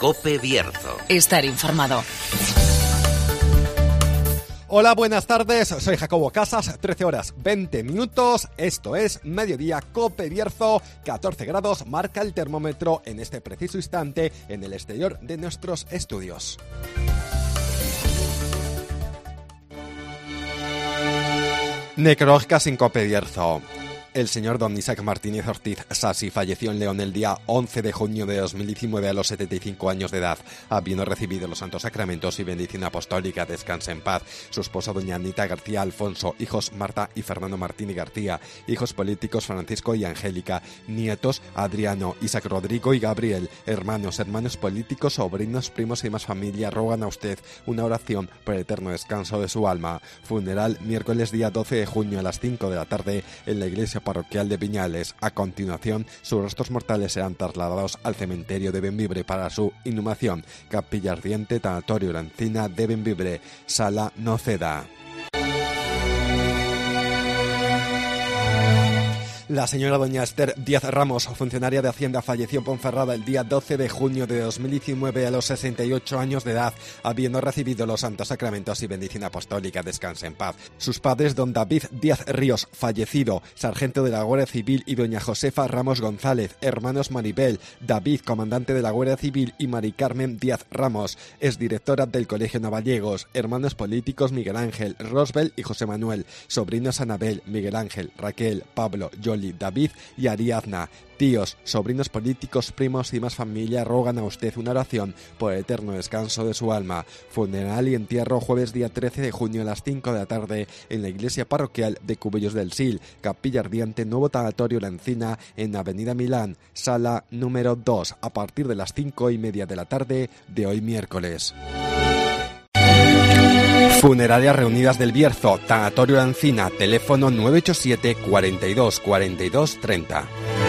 COPE Bierzo. Estar informado. Hola, buenas tardes, soy Jacobo Casas, 13 horas 20 minutos, esto es Mediodía COPE Bierzo, 14 grados marca el termómetro en este preciso instante en el exterior de nuestros estudios. Necrológicas en COPE Bierzo. El señor don Isaac Martínez Ortiz Sassi falleció en León el día 11 de junio de 2019 a los 75 años de edad, habiendo recibido los santos sacramentos y bendición apostólica. Descanse en paz. Su esposa doña Anita García Alfonso, hijos Marta y Fernando Martínez García, hijos políticos Francisco y Angélica, nietos Adriano, Isaac Rodrigo y Gabriel, hermanos políticos, sobrinos, primos y más familia rogan a usted una oración por el eterno descanso de su alma. Funeral miércoles día 12 de junio a las 5 de la tarde en la iglesia parroquial de Viñales. A continuación, sus restos mortales serán trasladados al cementerio de Bembibre para su inhumación. Capilla Ardiente, Tanatorio La Encina de Bembibre, Sala Noceda. La señora doña Esther Díaz Ramos, funcionaria de Hacienda, falleció en Ponferrada el día 12 de junio de 2019 a los 68 años de edad, habiendo recibido los santos sacramentos y bendición apostólica. Descanse en paz. Sus padres, don David Díaz Ríos, fallecido, sargento de la Guardia Civil, y doña Josefa Ramos González, hermanos Maribel, David, comandante de la Guardia Civil, y Mari Carmen Díaz Ramos, exdirectora del Colegio Navallegos, hermanos políticos Miguel Ángel, Rosbel y José Manuel, sobrinos Anabel, Miguel Ángel, Raquel, Pablo, Yoli, David y Ariadna, tíos, sobrinos políticos, primos y más familia rogan a usted una oración por el eterno descanso de su alma. Funeral y entierro jueves día 13 de junio a las 5 de la tarde en la iglesia parroquial de Cubellos del Sil, Capilla Ardiente, Nuevo Tanatorio La Encina en Avenida Milán, sala número 2, a partir de las 5:30 de la tarde de hoy miércoles. Funerarias Reunidas del Bierzo, Tanatorio La Encina, teléfono 987 42 42 30.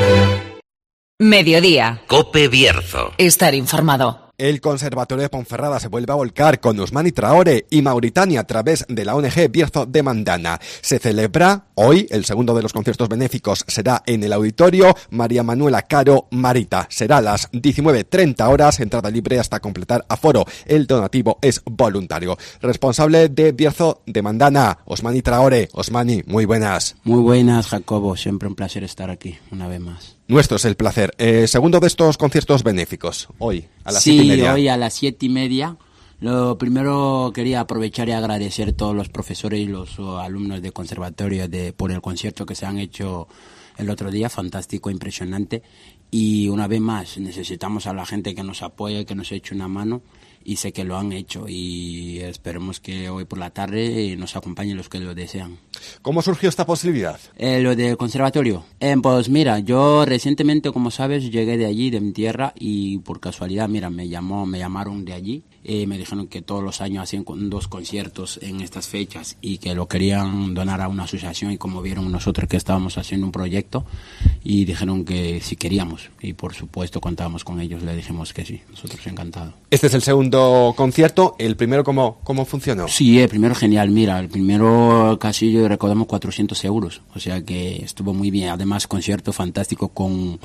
Mediodía. COPE Bierzo. Estar informado. El Conservatorio de Ponferrada se vuelve a volcar con Usmani Traore y Mauritania a través de la ONG Bierzo de Mandana. Se celebra hoy, el segundo de los conciertos benéficos será en el auditorio María Manuela Caro Marita. Será a las 19:30 horas, entrada libre hasta completar aforo. El donativo es voluntario. Responsable de Bierzo de Mandana, Usmani Traore. Usmani, muy buenas. Muy buenas, Jacobo. Siempre un placer estar aquí, una vez más. Nuestro es el placer. Segundo de estos conciertos benéficos, hoy, a las 7:30. Sí, hoy a las 7:30. Lo primero quería aprovechar y agradecer a todos los profesores y los alumnos de conservatorio por el concierto que se han hecho el otro día, fantástico, impresionante. Y una vez más, necesitamos a la gente que nos apoye, que nos eche una mano, y sé que lo han hecho, y esperemos que hoy por la tarde nos acompañen los que lo desean. ¿Cómo surgió esta posibilidad? Lo del conservatorio. Pues mira, yo recientemente, como sabes, llegué de allí, de mi tierra, y por casualidad, mira, me llamaron de allí. Me dijeron que todos los años hacían 2 conciertos en estas fechas y que lo querían donar a una asociación, y como vieron nosotros que estábamos haciendo un proyecto, y dijeron que si queríamos, y por supuesto contábamos con ellos, le dijimos que sí, nosotros encantados. Este es el segundo concierto. ¿El primero cómo funcionó? Sí, el primero genial. Mira, el primero casi recaudamos 400 euros, o sea que estuvo muy bien. Además, concierto fantástico con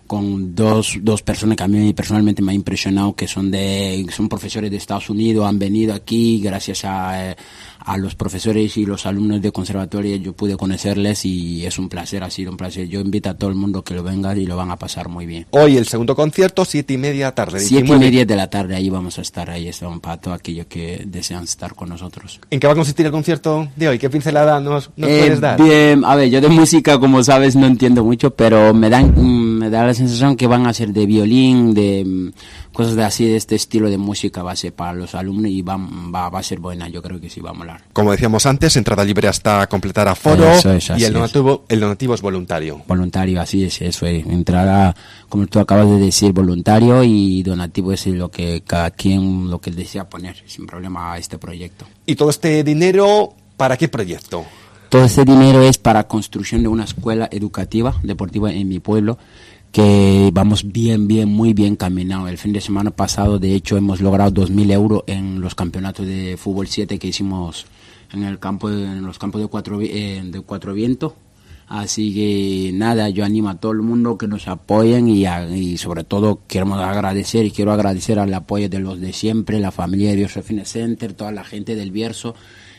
dos personas que a mí personalmente me ha impresionado, que son profesores de Estados Unidos, han venido aquí gracias a los profesores y los alumnos de conservatorio. Yo pude conocerles y es un placer, ha sido un placer. Yo invito a todo el mundo que lo venga y lo van a pasar muy bien. Hoy el segundo concierto, 7:30 de la tarde. 7:30 de la tarde, ahí vamos a estar, ahí estamos para todos aquellos que desean estar con nosotros. ¿En qué va a consistir el concierto de hoy? ¿Qué pincelada nos puedes dar? Bien, a ver, yo de música, como sabes, no entiendo mucho, pero me da la sensación que van a ser de violín, de cosas así, de este estilo de música va a ser para los alumnos, y va a ser buena. Yo creo que sí va a molar. Como decíamos antes, entrada libre hasta completar aforo, y el donativo es voluntario. Voluntario, así es, eso es. Entrada, como tú acabas de decir, voluntario, y donativo es lo que cada quien lo que desea poner, sin problema, a este proyecto. ¿Y todo este dinero para qué proyecto? Todo este dinero es para construcción de una escuela educativa, deportiva en mi pueblo, que vamos muy bien caminado. El fin de semana pasado, de hecho, hemos logrado 2.000 euros en los campeonatos de fútbol 7 que hicimos en los campos de Cuatro Vientos. Así que nada, yo animo a todo el mundo que nos apoyen y sobre todo quiero agradecer al apoyo de los de siempre, la familia de Bierzo Fitness Center, toda la gente del Bierzo,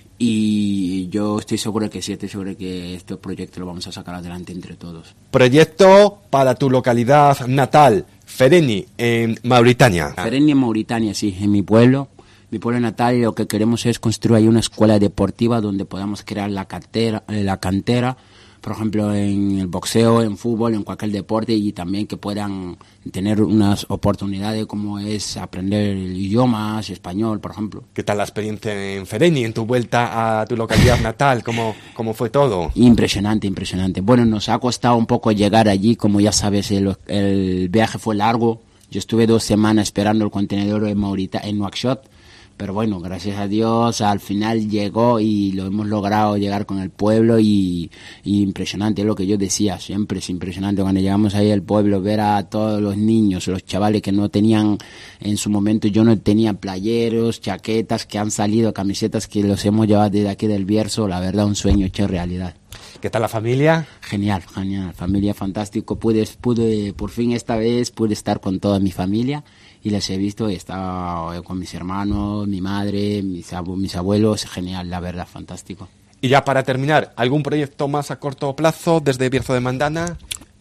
y yo estoy seguro que este proyecto lo vamos a sacar adelante entre todos. Proyecto para tu localidad natal, Fereni, en Mauritania. Fereni en Mauritania, sí, en mi pueblo natal, y lo que queremos es construir ahí una escuela deportiva donde podamos crear la cantera, por ejemplo, en el boxeo, en fútbol, en cualquier deporte, y también que puedan tener unas oportunidades como es aprender idiomas, español, por ejemplo. ¿Qué tal la experiencia en Fereni, en tu vuelta a tu localidad natal? ¿Cómo fue todo? Impresionante. Bueno, nos ha costado un poco llegar allí, como ya sabes, el viaje fue largo. Yo estuve 2 semanas esperando el contenedor en Nouakchott. Pero bueno, gracias a Dios al final llegó y lo hemos logrado llegar con el pueblo y impresionante, es lo que yo decía, siempre es impresionante cuando llegamos ahí al pueblo, ver a todos los niños, los chavales que no tenían, en su momento yo no tenía playeros, chaquetas que han salido, camisetas que los hemos llevado desde aquí del Bierzo, la verdad un sueño hecho realidad. ¿Qué tal la familia? Genial, familia fantástico, pude por fin esta vez pude estar con toda mi familia. Y les he visto, he estado con mis hermanos, mi madre, mis abuelos, genial, la verdad, fantástico. Y ya para terminar, ¿algún proyecto más a corto plazo desde Bierzo de Mandana?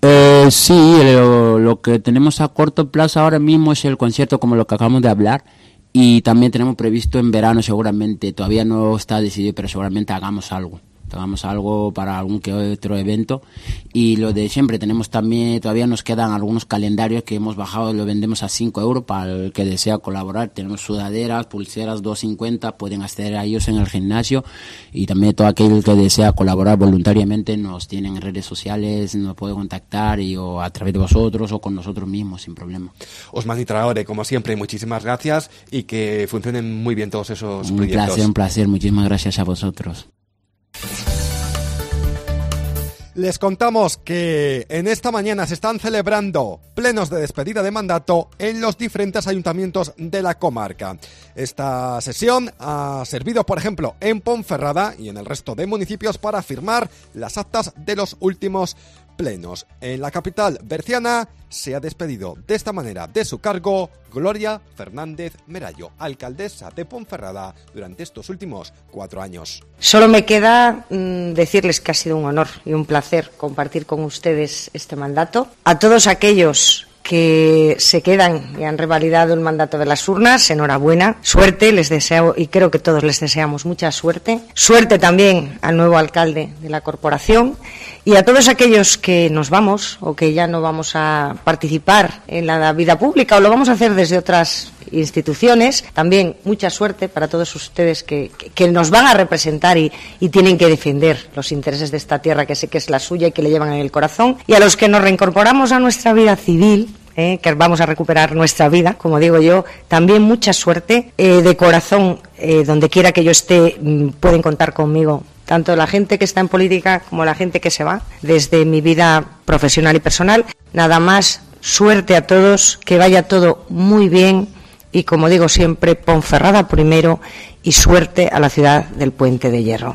Sí, lo que tenemos a corto plazo ahora mismo es el concierto como lo que acabamos de hablar, y también tenemos previsto en verano seguramente, todavía no está decidido, pero seguramente hagamos algo para algún que otro evento, y lo de siempre tenemos también, todavía nos quedan algunos calendarios que hemos bajado, lo vendemos a 5 euros para el que desea colaborar, tenemos sudaderas, pulseras 2,50, pueden acceder a ellos en el gimnasio, y también todo aquel que desea colaborar voluntariamente nos tienen en redes sociales, nos puede contactar o a través de vosotros o con nosotros mismos sin problema. Osmani Traore, como siempre, muchísimas gracias y que funcionen muy bien todos esos proyectos. Un placer, muchísimas gracias a vosotros. Les contamos que en esta mañana se están celebrando plenos de despedida de mandato en los diferentes ayuntamientos de la comarca. Esta sesión ha servido, por ejemplo, en Ponferrada y en el resto de municipios para firmar las actas de los últimos plenos. En la capital berciana se ha despedido de esta manera de su cargo Gloria Fernández Merallo, alcaldesa de Ponferrada durante estos últimos 4 años. Solo me queda decirles que ha sido un honor y un placer compartir con ustedes este mandato. A todos aquellos que se quedan y han revalidado el mandato de las urnas, enhorabuena, suerte, les deseo, y creo que todos les deseamos mucha suerte. Suerte también al nuevo alcalde de la corporación, y a todos aquellos que nos vamos o que ya no vamos a participar en la vida pública o lo vamos a hacer desde otras instituciones, también mucha suerte para todos ustedes que nos van a representar y tienen que defender los intereses de esta tierra que sé que es la suya y que le llevan en el corazón, y a los que nos reincorporamos a nuestra vida civil, que vamos a recuperar nuestra vida, como digo yo, también mucha suerte, de corazón, donde quiera que yo esté, pueden contar conmigo, tanto la gente que está en política como la gente que se va, desde mi vida profesional y personal. Nada más, suerte a todos, que vaya todo muy bien, y como digo siempre, Ponferrada primero, y suerte a la ciudad del Puente de Hierro.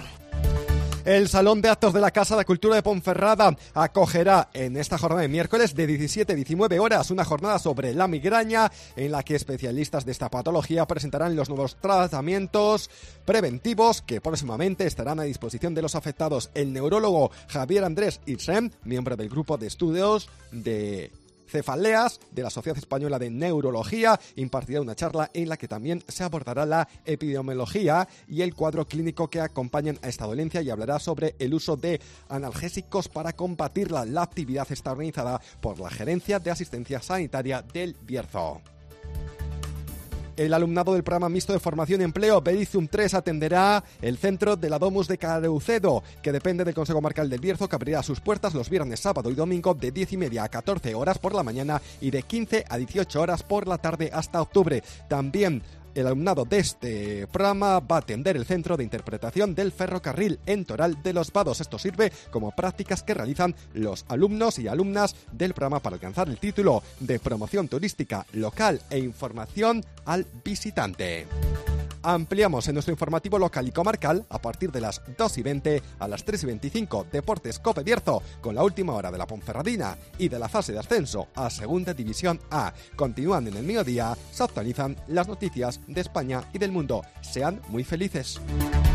El Salón de Actos de la Casa de Cultura de Ponferrada acogerá en esta jornada de miércoles de 17 a 19 horas una jornada sobre la migraña en la que especialistas de esta patología presentarán los nuevos tratamientos preventivos que próximamente estarán a disposición de los afectados. El neurólogo Javier Andrés Irsem, miembro del grupo de estudios de cefaleas de la Sociedad Española de Neurología, impartirá una charla en la que también se abordará la epidemiología y el cuadro clínico que acompañan a esta dolencia, y hablará sobre el uso de analgésicos para combatirla. La actividad está organizada por la Gerencia de Asistencia Sanitaria del Bierzo. El alumnado del programa mixto de formación y empleo Berizum 3 atenderá el centro de la Domus de Careucedo, que depende del Consejo Comarcal del Bierzo, que abrirá sus puertas los viernes, sábado y domingo de 10:30 a 14 horas por la mañana y de 15 a 18 horas por la tarde hasta octubre. También el alumnado de este programa va a atender el centro de interpretación del ferrocarril en Toral de los Vados. Esto sirve como prácticas que realizan los alumnos y alumnas del programa para alcanzar el título de promoción turística local e información al visitante. Ampliamos en nuestro informativo local y comarcal a partir de las 2:20 a las 3:25 Deportes Cope Bierzo con la última hora de la Ponferradina y de la fase de ascenso a Segunda División A. Continuando en el mediodía, se actualizan las noticias de España y del mundo. Sean muy felices.